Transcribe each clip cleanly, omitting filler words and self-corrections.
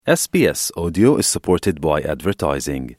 SBS Audio is supported by advertising.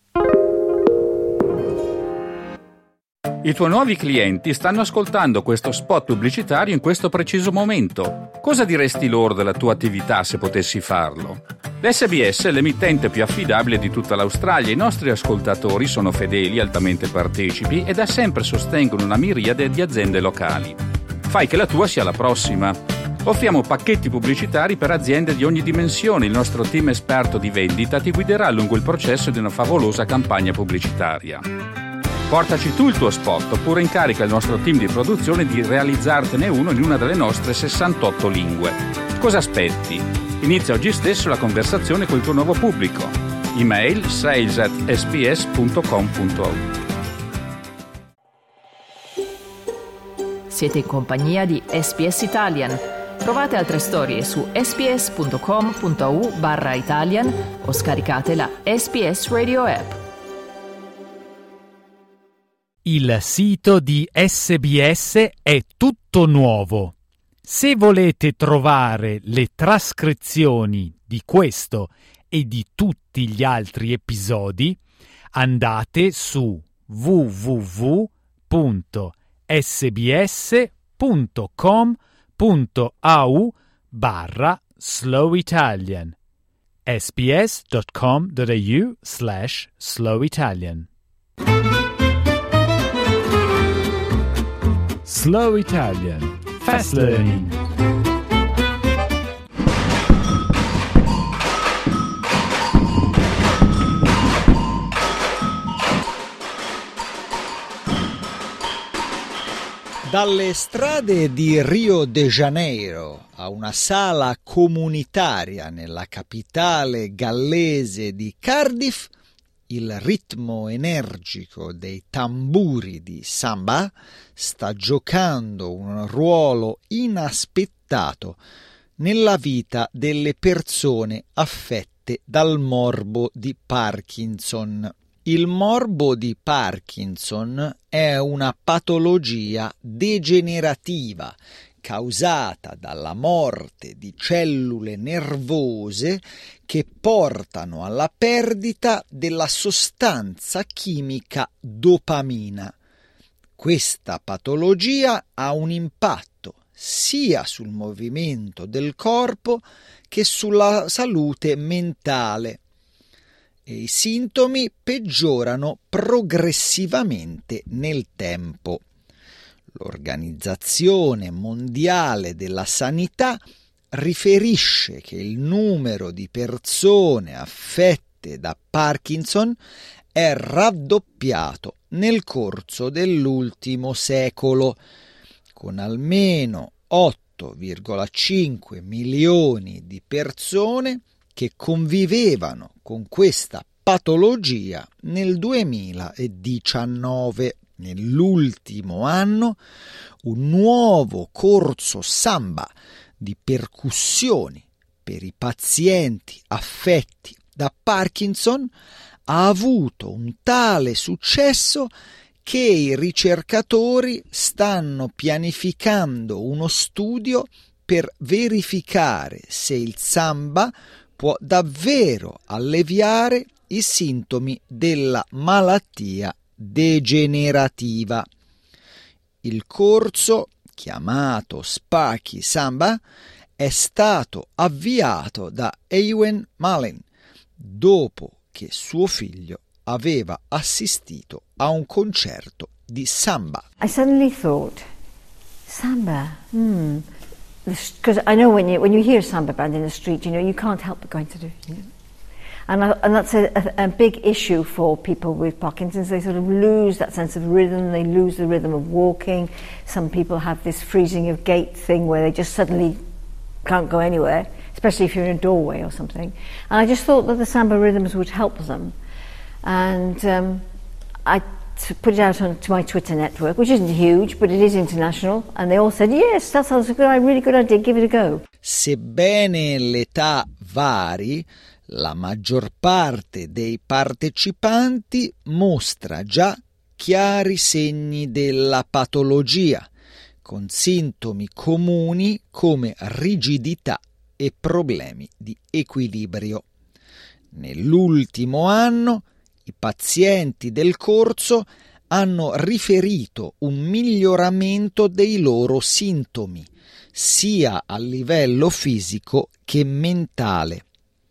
I tuoi nuovi clienti stanno ascoltando questo spot pubblicitario in questo preciso momento. Cosa diresti loro della tua attività se potessi farlo? L'SBS è l'emittente più affidabile di tutta l'Australia. I nostri ascoltatori sono fedeli, altamente partecipi e da sempre sostengono una miriade di aziende locali. Fai che la tua sia la prossima. Offriamo pacchetti pubblicitari per aziende di ogni dimensione. Il nostro team esperto di vendita ti guiderà lungo il processo di una favolosa campagna pubblicitaria. Portaci tu il tuo spot oppure incarica il nostro team di produzione di realizzartene uno in una delle nostre 68 lingue. Cosa aspetti? Inizia oggi stesso la conversazione col tuo nuovo pubblico. Email sales@sbs.com.au. Siete in compagnia di SBS Italian. Trovate altre storie su sbs.com.au/Italian o scaricate la SBS Radio app. Il sito di SBS è tutto nuovo. Se volete trovare le trascrizioni di questo e di tutti gli altri episodi, andate su www.sbs.com.au/slowitalian sbs.com.au/slowitalian. Slow Italian. Fast Learning. Dalle strade di Rio de Janeiro a una sala comunitaria nella capitale gallese di Cardiff, il ritmo energico dei tamburi di samba sta giocando un ruolo inaspettato nella vita delle persone affette dal morbo di Parkinson. Il morbo di Parkinson è una patologia degenerativa causata dalla morte di cellule nervose che portano alla perdita della sostanza chimica dopamina. Questa patologia ha un impatto sia sul movimento del corpo che sulla salute mentale e i sintomi peggiorano progressivamente nel tempo. L'Organizzazione Mondiale della Sanità riferisce che il numero di persone affette da Parkinson è raddoppiato nel corso dell'ultimo secolo, con almeno 8,5 milioni di persone che convivevano con questa patologia nel 2019. Nell'ultimo anno un nuovo corso samba di percussioni per i pazienti affetti da Parkinson ha avuto un tale successo che i ricercatori stanno pianificando uno studio per verificare se il samba può davvero alleviare i sintomi della malattia degenerativa. Il corso, chiamato Sparky Samba, è stato avviato da Ewan Mullin dopo che suo figlio aveva assistito a un concerto di samba. I suddenly thought, samba, because I know when you hear a samba band in the street, you can't help but going to do, And that's a big issue for people with Parkinson's. They sort of lose that sense of rhythm, they lose the rhythm of walking. Some people have this freezing of gait thing where they just suddenly can't go anywhere, especially if you're in a doorway or something. And I just thought that the samba rhythms would help them. And I put it out onto my Twitter network, which isn't huge, but it is international. And they all said, yes, that sounds a really good idea, give it a go. Sebbene l'età vari, la maggior parte dei partecipanti mostra già chiari segni della patologia, con sintomi comuni come rigidità e problemi di equilibrio. Nell'ultimo anno i pazienti del corso hanno riferito un miglioramento dei loro sintomi, sia a livello fisico che mentale.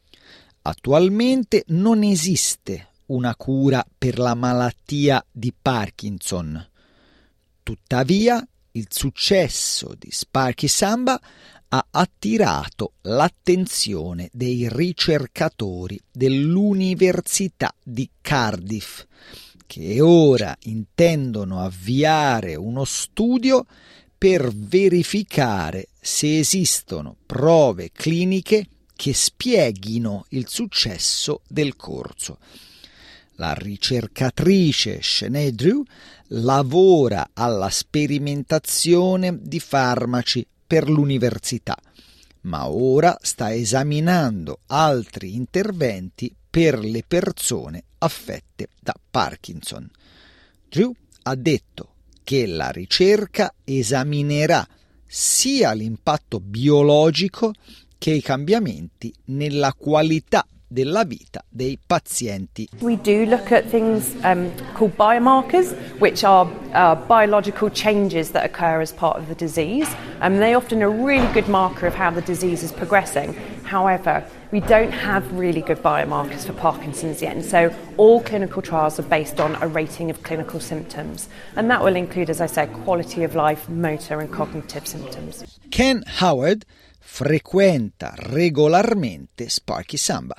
Attualmente non esiste una cura per la malattia di Parkinson. Tuttavia, il successo di Sparky Samba ha attirato l'attenzione dei ricercatori dell'Università di Cardiff, che ora intendono avviare uno studio per verificare se esistono prove cliniche che spieghino il successo del corso. La ricercatrice Sinead Drew lavora alla sperimentazione di farmaci per l'università, ma ora sta esaminando altri interventi per le persone affette da Parkinson. Drew ha detto che la ricerca esaminerà sia l'impatto biologico che i cambiamenti nella qualità della vita dei pazienti. We do look at things called biomarkers, which are biological changes that occur as part of the disease. They often are a really good marker of how the disease is progressing. However, we don't have really good biomarkers for Parkinson's yet, and so all clinical trials are based on a rating of clinical symptoms. And that will include, as I said, quality of life, motor and cognitive symptoms. Ken Howard frequenta regolarmente Sparky Samba.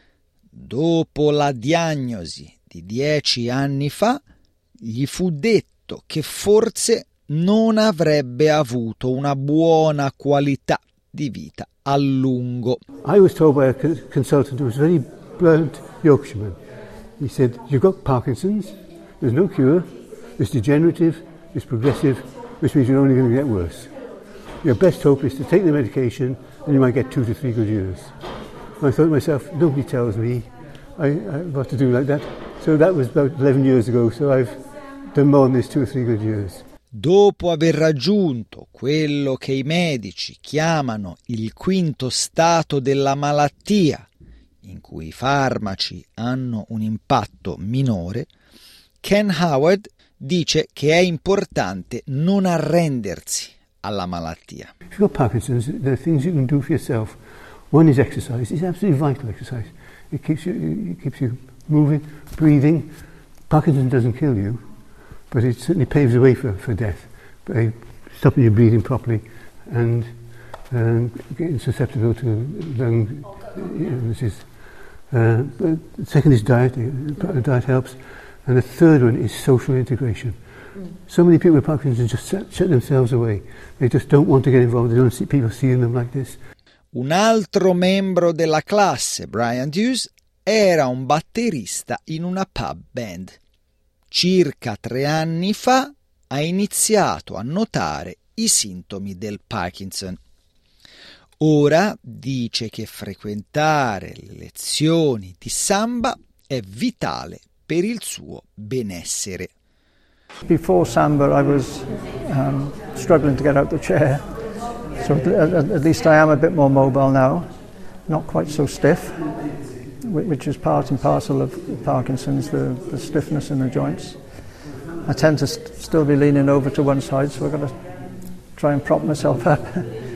Dopo la diagnosi di 10 anni fa, gli fu detto che forse non avrebbe avuto una buona qualità di vita a lungo. I was told by a consultant who was very blunt Yorkshireman. He said, "You've got Parkinson's, there's no cure, it's degenerative, it's progressive, which means you're only going to get worse. Your best hope is to take the medication and you might get 2 to 3 good years." I thought to myself, nobody tells me what to do like that. So that was about 11 years ago, so I've done more than these 2 or 3 good years. Dopo aver raggiunto quello che i medici chiamano il quinto stato della malattia, in cui i farmaci hanno un impatto minore, Ken Howard dice che è importante non arrendersi alla malattia. If you've got Parkinson's, there are things you can do for yourself. One is exercise. It's absolutely vital exercise. It keeps you moving, breathing. Parkinson's doesn't kill you, but it certainly paves the way for death by stopping you breathing properly and getting susceptible to lung illnesses. The second is diet. Diet helps. And the third one is social integration. So many people with Parkinson's just shut themselves away. They just don't want to get involved. They don't see people seeing them like this. Un altro membro della classe, Brian Hughes, era un batterista in una pub band. Circa 3 anni fa ha iniziato a notare i sintomi del Parkinson. Ora dice che frequentare le lezioni di samba è vitale per il suo benessere. Before Samba I was struggling to get out the chair. So at least I am a bit more mobile now, not quite so stiff, which is part and parcel of Parkinson's, the stiffness in the joints. I tend to still be leaning over to one side, so I've got to try and prop myself up.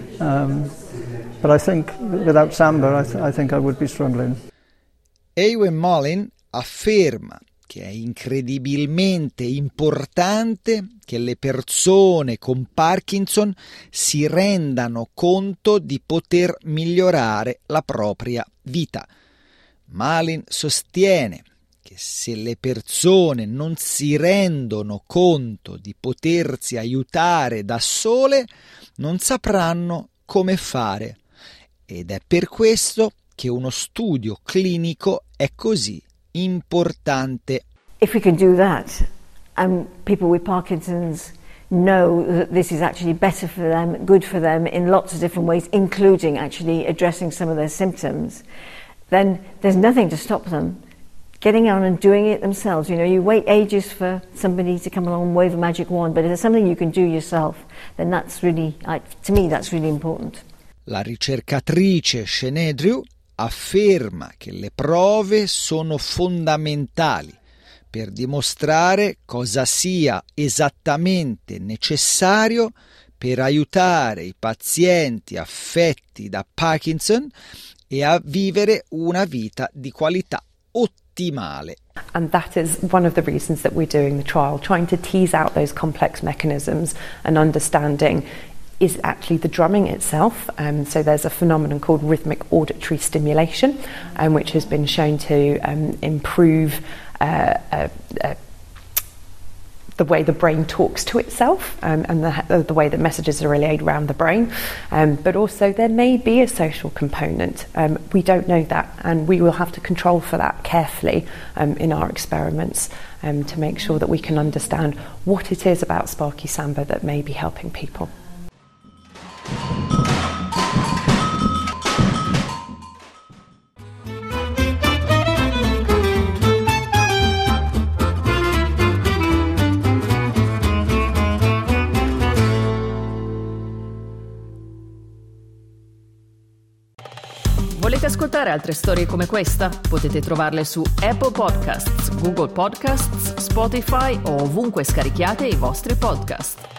But I think without Samba, I think I would be struggling. Ewen Mullin afferma che è incredibilmente importante che le persone con Parkinson si rendano conto di poter migliorare la propria vita. Mullin sostiene che se le persone non si rendono conto di potersi aiutare da sole, non sapranno come fare. Ed è per questo che uno studio clinico è così importante. If we can do that, and people with Parkinson's know that this is actually better for them, good for them in lots of different ways, including actually addressing some of their symptoms, then there's nothing to stop them getting on and doing it themselves. You know, you wait ages for somebody to come along and wave a magic wand, but if there's something you can do yourself, then that's really, to me, that's really important. La ricercatrice Sinead Drew afferma che le prove sono fondamentali per dimostrare cosa sia esattamente necessario per aiutare i pazienti affetti da Parkinson e a vivere una vita di qualità ottimale. And that is one of the reasons that we're doing the trial, trying to tease out those complex mechanisms and understanding is actually the drumming itself. So there's a phenomenon called rhythmic auditory stimulation, which has been shown to improve the way the brain talks to itself and the way that messages are relayed around the brain. But also there may be a social component. We don't know that, and we will have to control for that carefully in our experiments to make sure that we can understand what it is about Sparky Samba that may be helping people. Volete ascoltare altre storie come questa? Potete trovarle su Apple Podcasts, Google Podcasts, Spotify o ovunque scarichiate i vostri podcast.